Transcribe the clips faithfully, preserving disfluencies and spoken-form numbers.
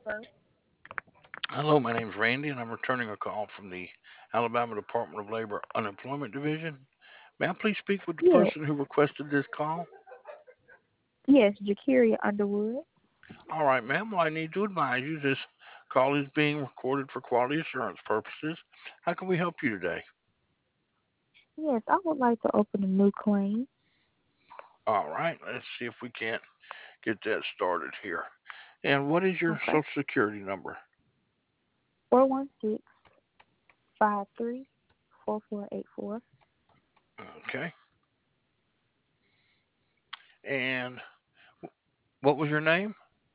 Hello, my name's Randy, and I'm returning a call from the Alabama Department of Labor Unemployment Division. May I please speak with the Yes, person who requested this call? yes, Jacaria Underwood. All right, ma'am. Well, I need to advise you this call is being recorded for quality assurance purposes. How can we help you today? Yes, I would like to open a new claim. All right, let's see if we can't get that started here. And what is your Okay. Social Security number? Four one six five three four four eight four. Okay. And what was your name?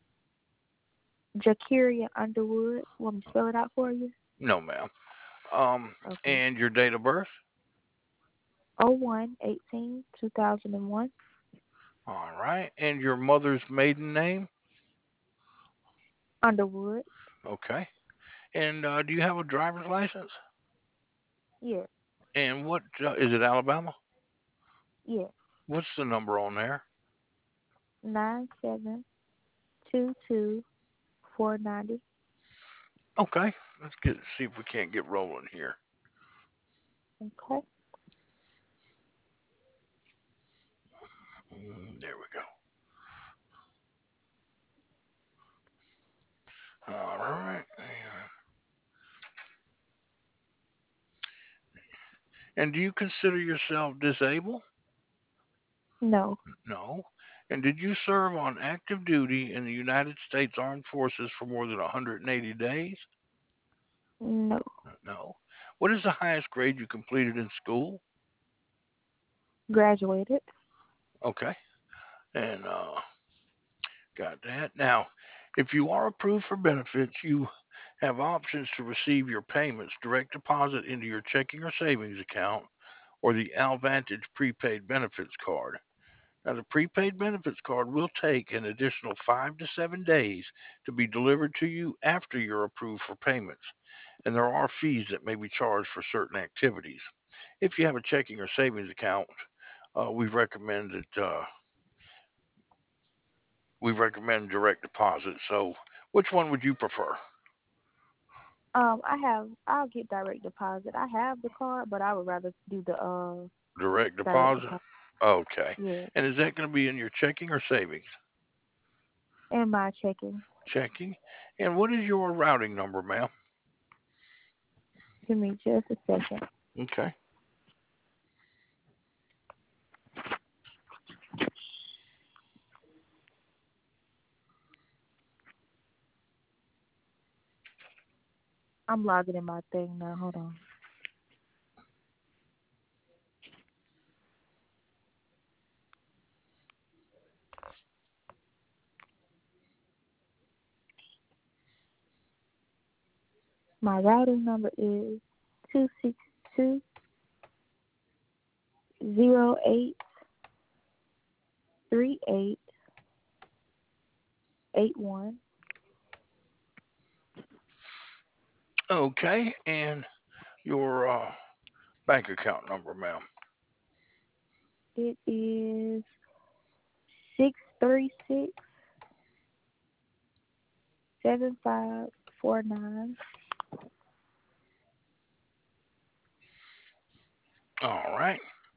Jacaria Underwood. Want me to spell it out for you? No, ma'am. Um, Okay. and your date of birth? Oh one eighteen two thousand and one. All right. And your mother's maiden name? Underwood. Okay. And uh, do you have a driver's license? Yes, And what uh, is it, Alabama? yes. What's the number on there? Nine seven two two four ninety. Okay. Let's get see if we can't get rolling here. Okay. Mm, there we go. All right. And do you consider yourself disabled? No, No. And did you serve on active duty in the United States Armed Forces for more than one hundred eighty days? no. No. What is the highest grade you completed in school? Graduated. Okay. And uh, got that. Now, if you are approved for benefits, you have options to receive your payments direct deposit into your checking or savings account or the AlVantage prepaid benefits card. Now, the prepaid benefits card will take an additional five to seven days to be delivered to you after you're approved for payments, and there are fees that may be charged for certain activities. If you have a checking or savings account, uh, we recommend that uh, we recommend direct deposit. So, which one would you prefer? Um, I have. I'll get direct deposit. I have the card, but I would rather do the uh Direct direct deposit? deposit. Okay. Yeah, And is that going to be in your checking or savings? and my checking. Checking. And what is your routing number, ma'am? Give me just a second. Okay. I'm logging in my thing now. Hold on. My routing number is two six two zero eight three eight eight one. Okay. And your uh, bank account number, ma'am. It is six three six seven five four nine. All right.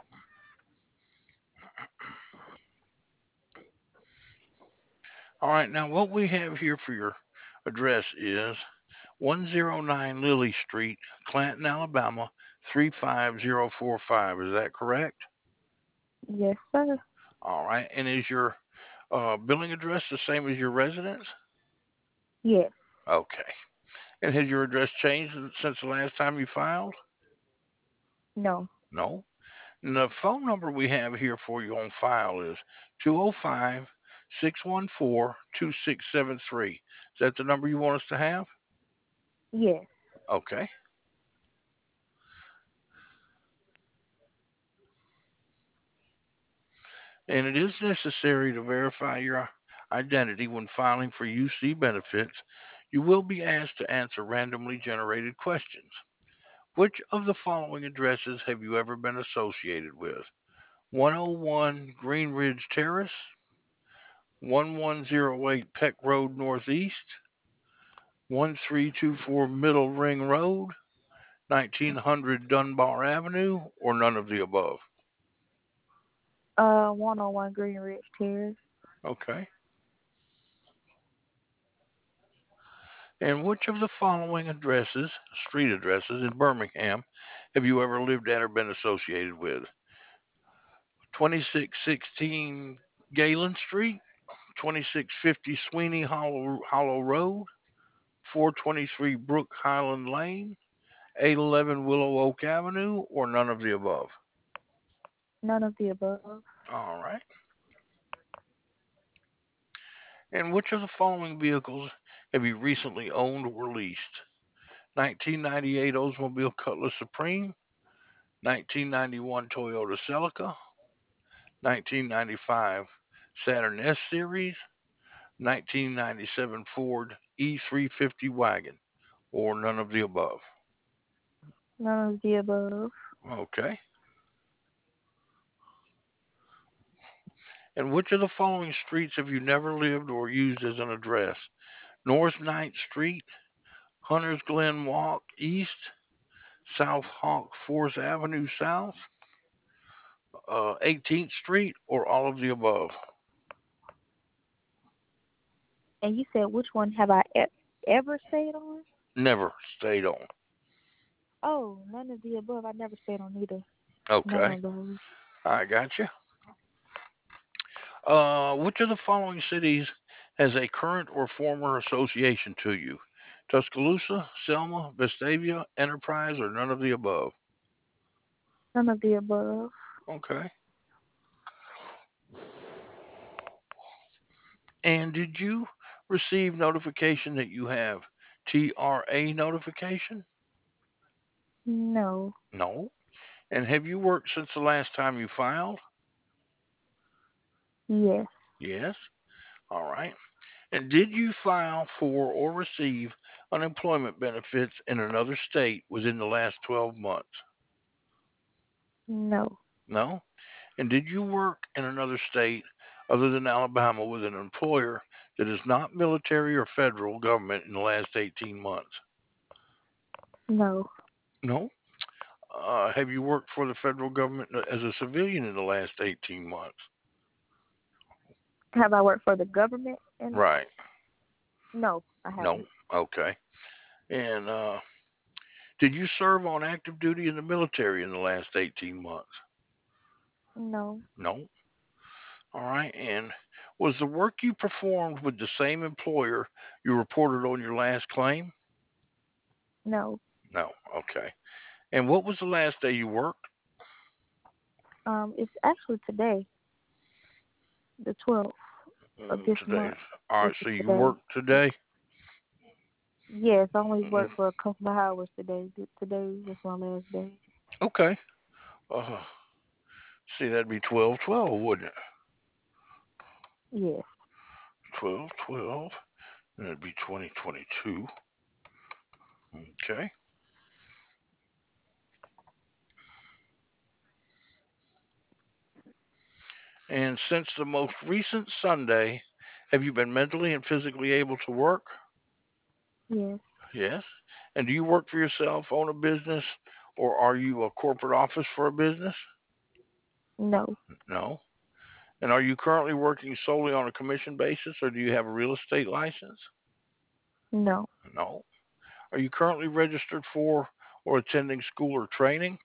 All right. Now, what we have here for your address is one oh nine Lily Street, Clanton, Alabama, three five zero four five. Is that correct? Yes, sir. All right. And is your uh, billing address the same as your residence? Yes. Okay. And has your address changed since the last time you filed? No. No. And the phone number we have here for you on file is two oh five, six one four, two six seven three. Is that the number you want us to have? Yes. Okay. And it is necessary to verify your identity when filing for U C benefits. You will be asked to answer randomly generated questions. Which of the following addresses have you ever been associated with? one oh one Green Ridge Terrace, eleven oh eight Peck Road Northeast, one three two four Middle Ring Road, nineteen hundred Dunbar Avenue, or none of the above? Uh, one oh one Green Ridge Terrace. Okay. And which of the following addresses, street addresses in Birmingham, have you ever lived at or been associated with? twenty-six sixteen Galen Street, twenty-six fifty Sweeney Hollow, Hollow Road, four twenty-three Brook Highland Lane, eight eleven Willow Oak Avenue, or none of the above? None of the above. All right. And which of the following vehicles have you recently owned or leased? nineteen ninety-eight Oldsmobile Cutlass Supreme, nineteen ninety-one Toyota Celica, nineteen ninety-five Saturn S Series, nineteen ninety-seven Ford E three fifty wagon, or none of the above? None of the above. Okay. And which of the following streets have you never lived or used as an address? North Ninth Street, Hunters Glen Walk East, South Hawk Fourth Avenue South, uh, eighteenth Street, or all of the above? And you said which one have I e- ever stayed on? Never stayed on. Oh, none of the above. I never stayed on either. None Okay, of those. I got you. Uh, which of the following cities has a current or former association to you? Tuscaloosa, Selma, Vestavia, Enterprise, or none of the above? None of the above. Okay. And did you receive notification that you have T R A notification? No. No. And have you worked since the last time you filed? Yes. Yes. All right. And did you file for or receive unemployment benefits in another state within the last twelve months? No. No. And did you work in another state other than Alabama with an employer that is not military or federal government in the last eighteen months? No. No. Uh, have you worked for the federal government as a civilian in the last eighteen months? Have I worked for the government? And Right. no, I No. haven't. Okay. And uh, did you serve on active duty in the military in the last eighteen months? No. No. All right. And was the work you performed with the same employer you reported on your last claim? No. No. Okay. And what was the last day you worked? Um, it's actually today, the twelfth of Mm, this today. month, All right. which is So you today. worked today? Yes, I only Mm, worked for a couple of hours today. Th- Today was my last day. okay. Uh, see, that'd be twelve twelve, wouldn't it? Yes. twelve twelve. And it'd be twenty twenty-two. Okay. And since the most recent Sunday, have you been mentally and physically able to work? Yes. Yes. And do you work for yourself, own a business, or are you a corporate office for a business? No. No. And are you currently working solely on a commission basis, or do you have a real estate license? No. No. Are you currently registered for or attending school or training?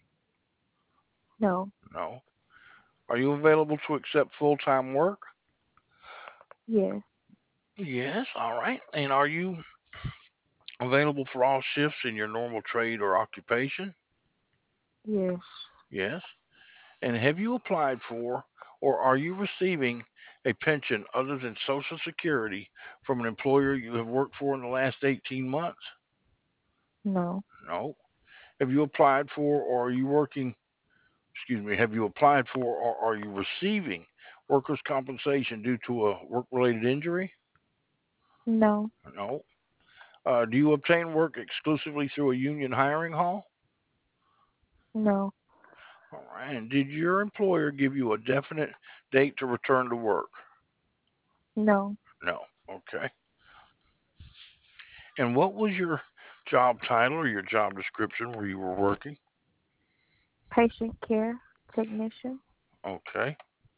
No. No. Are you available to accept full time work? Yes. Yes. All right. And are you available for all shifts in your normal trade or occupation? Yes. Yes. And have you applied for or are you receiving a pension other than Social Security from an employer you have worked for in the last eighteen months? No. No. Have you applied for or are you working, excuse me, have you applied for or are you receiving workers' compensation due to a work related injury? No. No. Uh, do you obtain work exclusively through a union hiring hall? No. All right. And did your employer give you a definite date to return to work? No. No. Okay. And what was your job title or your job description where you were working? Patient care technician. Okay.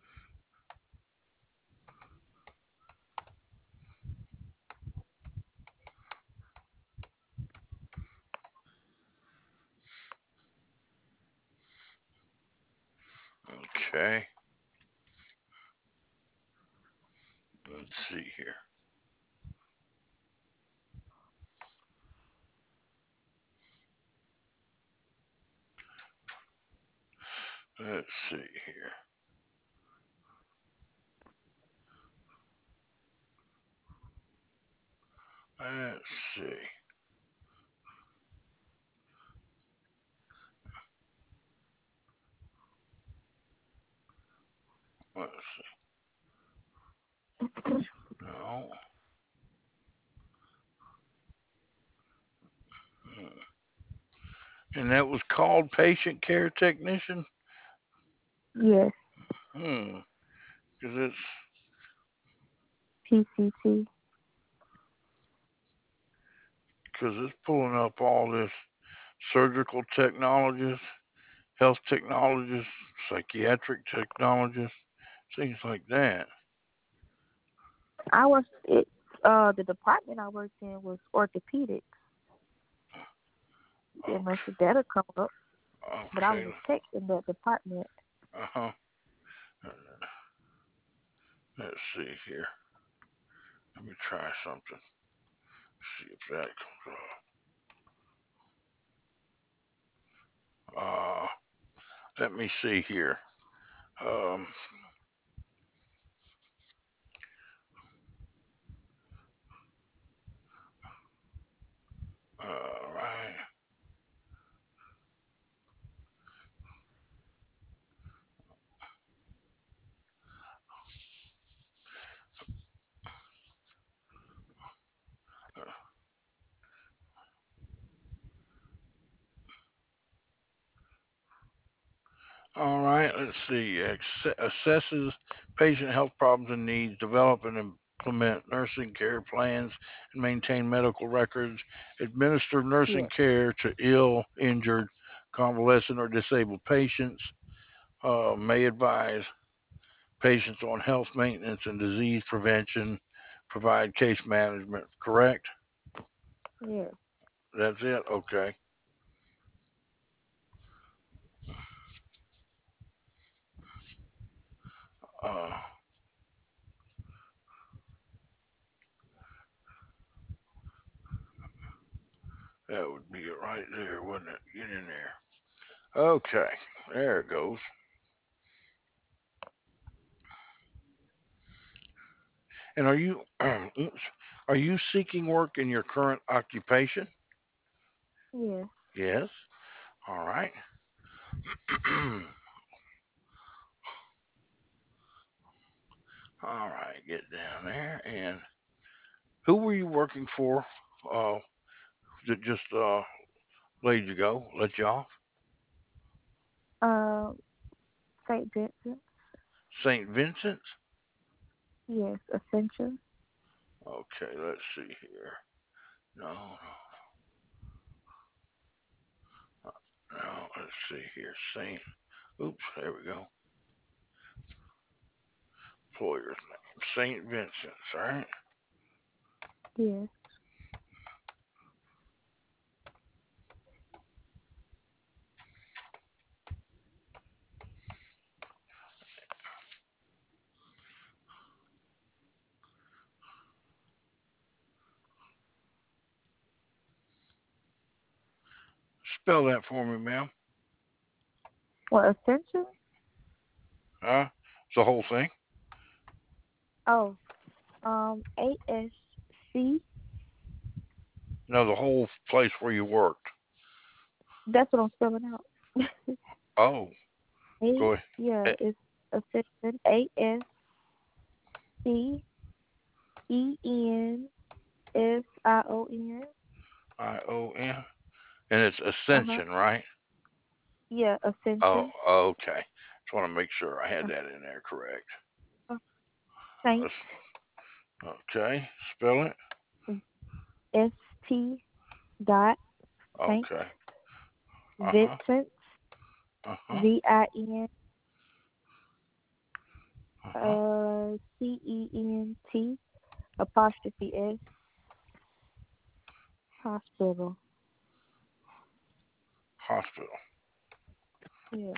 Okay. Let's see here. Let's see here. Let's see. Let's see. No. Hmm. And that was called patient care technician? Yes, Hmm. Because it's P C T. because it's pulling up all this surgical technologist, health technologist, psychiatric technologist, things like that. I was it. Uh, the department I worked in was orthopedics. It must Okay. have that'll come up, but I was Okay. a tech in that department. Uh huh. Let's see here. Let me try something. See if that comes up. Uh, let me see here. Um, all right. All right, let's see. Acce- assesses patient health problems and needs, develop and implement nursing care plans, and maintain medical records, administer nursing Yes, care to ill, injured, convalescent, or disabled patients, uh, may advise patients on health maintenance and disease prevention, provide case management. Correct? yes. That's it? Okay. Uh, that would be it right there, wouldn't it? Get in there. Okay, there it goes. And are you oops, are you seeking work in your current occupation? Yes. Yes. All right. All right. Get down there. And who were you working for? Uh, that just uh laid you go, let you off? Uh, Saint Vincent. Saint Vincent's. Yes, Ascension. Okay. Let's see here. No, no, no. Let's see here. Saint. Oops. There we go. Employer's name. Saint Vincent's. All right. Yes. Spell that for me, ma'am. Well, Ascension. Huh? It's the whole thing. Oh, um, A S C. No, the whole place where you worked. That's what I'm spelling out. Oh, A, go yeah, ahead. it's Ascension. A S C E N S I O N. I O N. And it's Uh huh. Ascension, right? Yeah, Oh, Ascension. okay. Just want to make sure I had that in there correct. Uh, Saint As- Okay, spell it. S T dot Saint Okay. Uh huh. Vincent Uh huh. V I N Uh huh. uh C E N T apostrophe S hospital. Hospital. Yeah.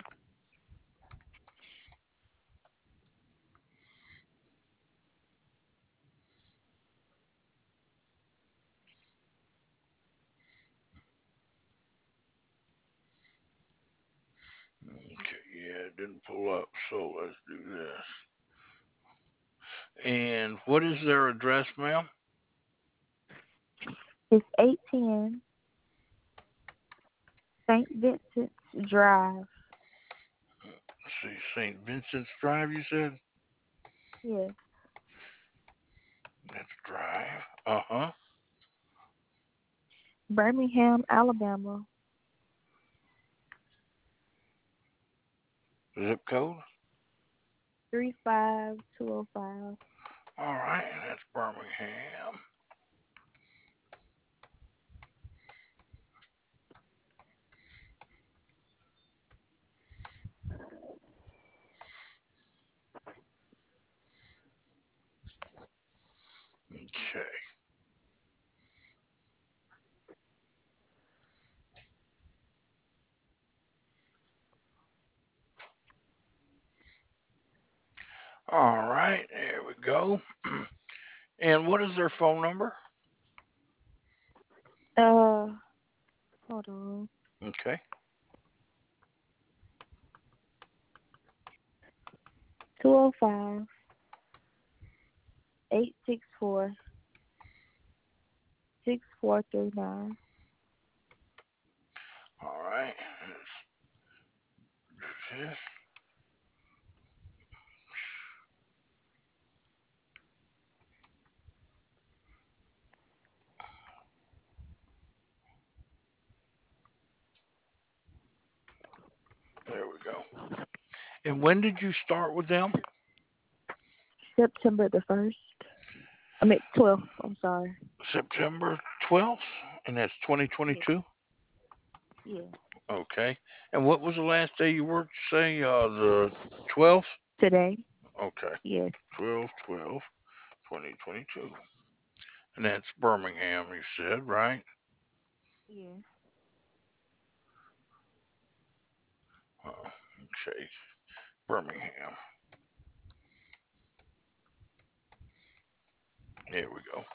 Okay. Yeah, it didn't pull up. So let's do this. And what is their address, ma'am? It's eight ten Saint Vincent's Drive. Let's see, Saint Vincent's Drive. You said Yeah. that's Drive. Uh huh. Birmingham, Alabama. Zip code. Three five two oh five. All right, that's Birmingham. Okay. All right, there we go. And what is their phone number? Uh hold on. Okay. Two oh five eight six four six four three nine. All right. Let's do this. There we go. And when did you start with them? September the first. I mean twelfth, I'm sorry. September twelfth, and that's Yeah. twenty twenty-two. Yeah. Okay. And what was the last day you worked? Say uh, the twelfth. Today. Okay. Yes. twelve twelve twenty twenty-two. And that's Birmingham, you said, right? Yeah. Uh, okay. Birmingham. There we go.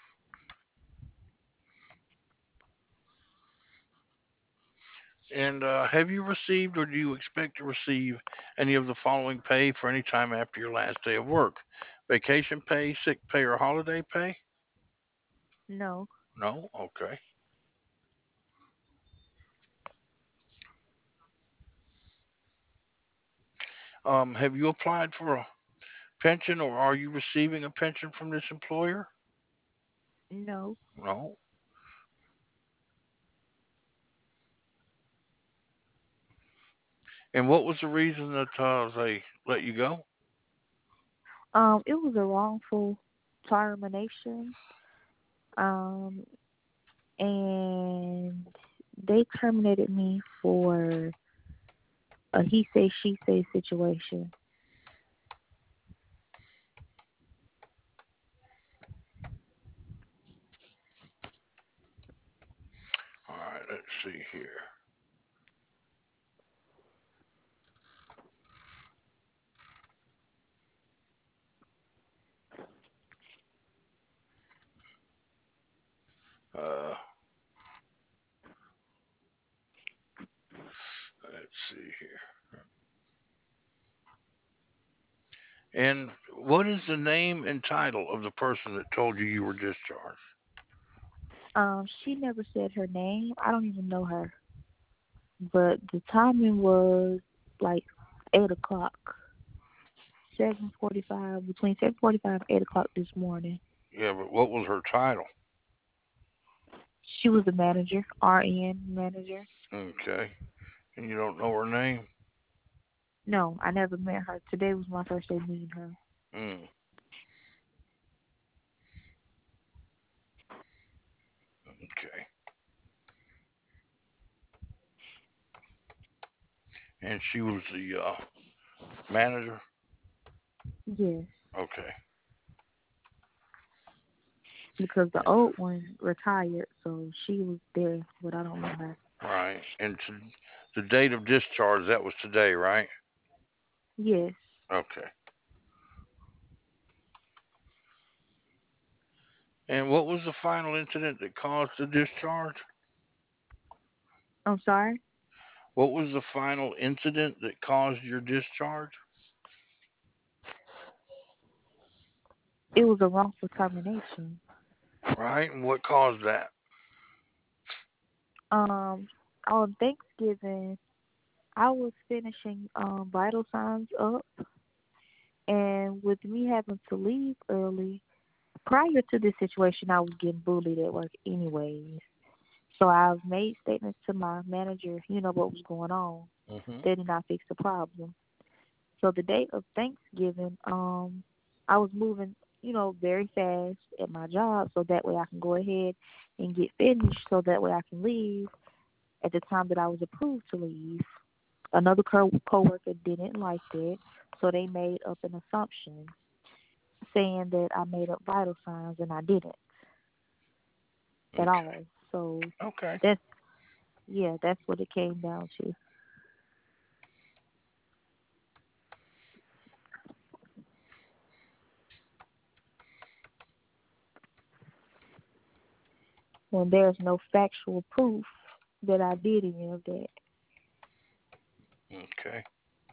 And uh, have you received or do you expect to receive any of the following pay for any time after your last day of work? Vacation pay, sick pay, or holiday pay? No. No? Okay. Um, have you applied for a pension or are you receiving a pension from this employer? No. No. And what was the reason that uh, they let you go? Um, it was a wrongful termination. Um, and they terminated me for a he say she say situation. All right, let's see here. Uh, let's see here. And what is the name and title of the person that told you you were discharged? Um, she never said her name. I don't even know her. But the timing was like eight o'clock. Seven forty five between seven forty five and eight o'clock this morning. Yeah, but what was her title? She was the manager, R N manager. Okay. And you don't know her name? No, I never met her. Today was my first day meeting her. Mm, Okay. And she was the uh, manager. Yes, Okay. because the old one retired, so she was there, but I don't know her. Right. And to, the date of discharge, that was today, right? Yes. Okay. And what was the final incident that caused the discharge? I'm sorry. What was the final incident that caused your discharge? It was a wrongful termination. Right. And what caused that? Um, on Thanksgiving, I was finishing um vital signs up, and with me having to leave early, prior to this situation, I was getting bullied at work anyways. So I've made statements to my manager, you know, what was going on. Hmm. They did not fix the problem. So the day of Thanksgiving, um, I was moving, you know, very fast at my job so that way I can go ahead and get finished so that way I can leave at the time that I was approved to leave. Another co- coworker didn't like that, so they made up an assumption saying that I made up vital signs and I didn't at Okay. all. So Okay. that's yeah, that's what it came down to. When there's no factual proof that I did any of that. Okay.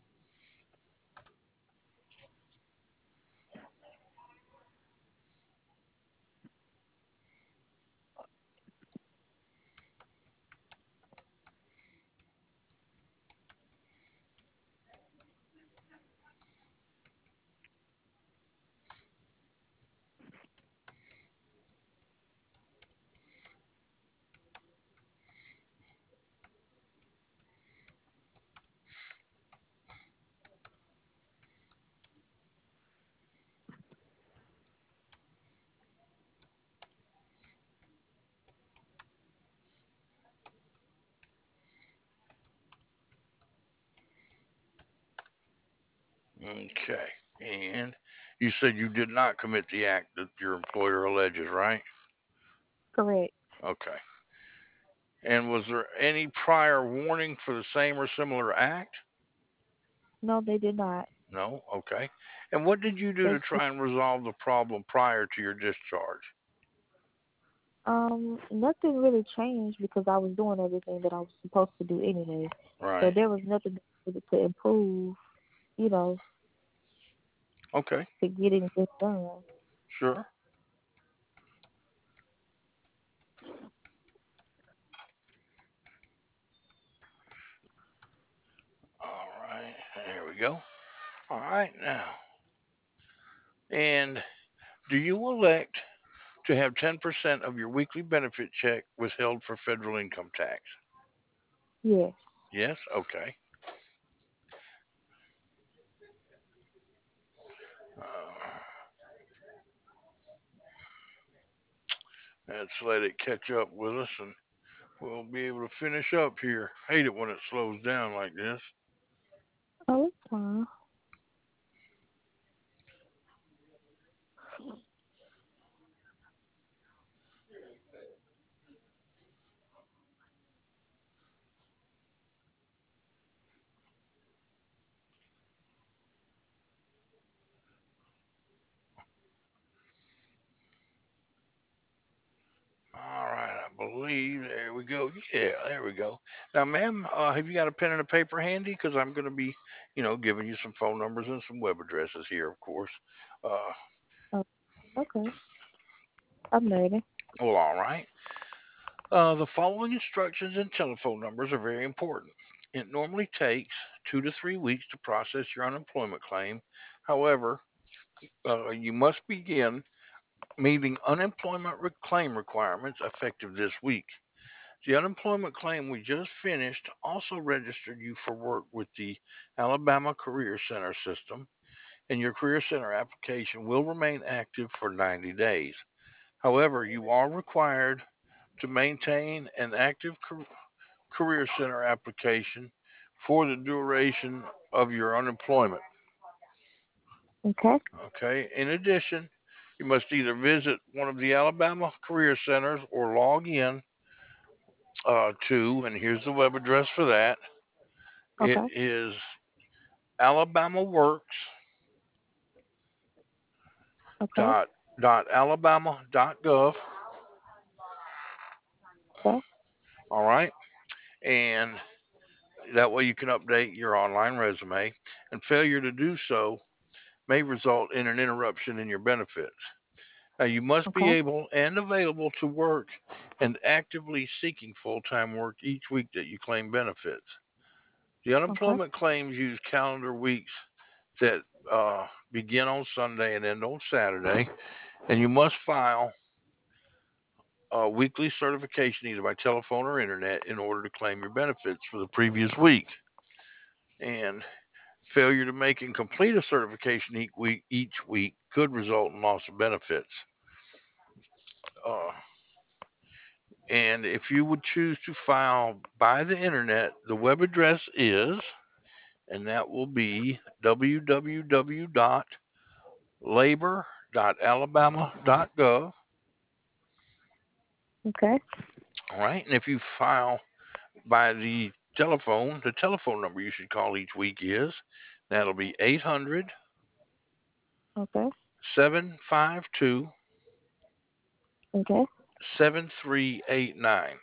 Okay. And you said you did not commit the act that your employer alleges, right? Correct. Okay. And was there any prior warning for the same or similar act? No, they did not. No? Okay. And what did you do They to just try and resolve the problem prior to your discharge? um nothing really changed because I was doing everything that I was supposed to do anyway. So Right. there was nothing to, to improve, you know, Okay. to get anything done. Sure. All right. There we go. All right. Now, and do you elect to have ten percent of your weekly benefit check withheld for federal income tax? Yes. Yes? Okay. Uh, let's let it catch up with us and we'll be able to finish up here. Hate it when it slows down like this. Oh, it's fine. All right, I believe there we go. Yeah, there we go. Now, ma'am, uh, have you got a pen and a paper handy? Because I'm going to be, you know, giving you some phone numbers and some web addresses here, of course. Uh, Oh, okay. I'm ready. well, all right. Uh, the following instructions and telephone numbers are very important. It normally takes two to three weeks to process your unemployment claim. However, uh, you must begin meeting unemployment re- claim requirements effective this week. The unemployment claim we just finished also registered you for work with the Alabama Career Center system, and your Career Center application will remain active for ninety days. However, you are required to maintain an active career center application for the duration of your unemployment. Okay. Okay. In addition, you must either visit one of the Alabama Career Centers or log in uh, to, and here's the web address for that. It Okay. is alabamaworks Okay. dot dot alabama dot gov. Okay. All right. And that way you can update your online resume, and failure to do so may result in an interruption in your benefits. Now, you must be Okay. able and available to work and actively seeking full time work each week that you claim benefits. The Okay. unemployment claims use calendar weeks that uh, begin on Sunday and end on Saturday, and you must file a weekly certification either by telephone or internet in order to claim your benefits for the previous week. And failure to make and complete a certification each week, each week could result in loss of benefits. Uh, and if you would choose to file by the internet, the web address is, and that will be w w w dot labor dot alabama dot gov. Okay. All right. And if you file by the telephone, the telephone number you should call each week is, that'll be eight hundred Okay. seven five two Okay. seven three eight nine.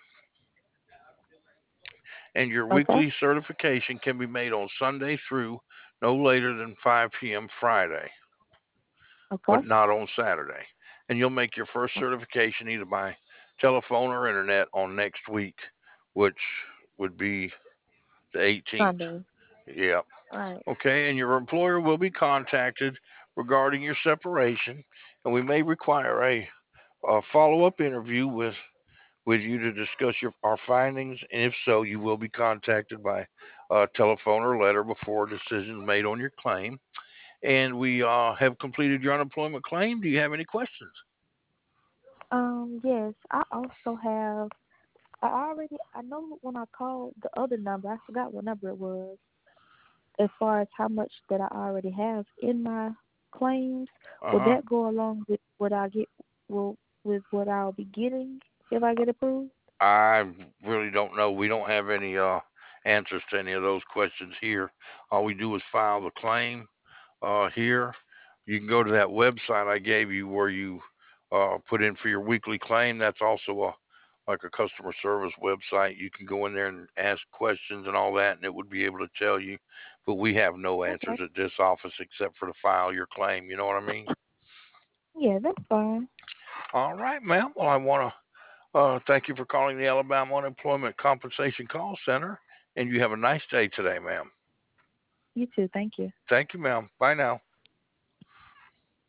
And your Okay. weekly certification can be made on Sunday through no later than five p m. Friday, Okay. but not on Saturday. And you'll make your first certification either by telephone or internet on next week, which would be the eighteenth. Sunday. Yeah. Right. Okay. And your employer will be contacted regarding your separation, and we may require a, a follow up interview with with you to discuss your our findings, and if so, you will be contacted by uh, telephone or letter before a decision is made on your claim. And we uh, have completed your unemployment claim. Do you have any questions? Um. Yes. I also have. I already. I know when I called the other number, I forgot what number it was. As far as how much that I already have in my claims, Uh will huh. that go along with what I get? Will with what I'll be getting if I get approved? I really don't know. We don't have any uh, answers to any of those questions here. All we do is file the claim uh, here. You can go to that website I gave you where you uh, put in for your weekly claim. That's also a like a customer service website. You can go in there and ask questions and all that, and it would be able to tell you. But we have no Okay. answers at this office except for to file your claim. You know what I mean? Yeah, that's fine. All right, ma'am. Well, I want to uh, thank you for calling the Alabama Unemployment Compensation Call Center, and you have a nice day today, ma'am. You too. Thank you. Thank you, ma'am. Bye now.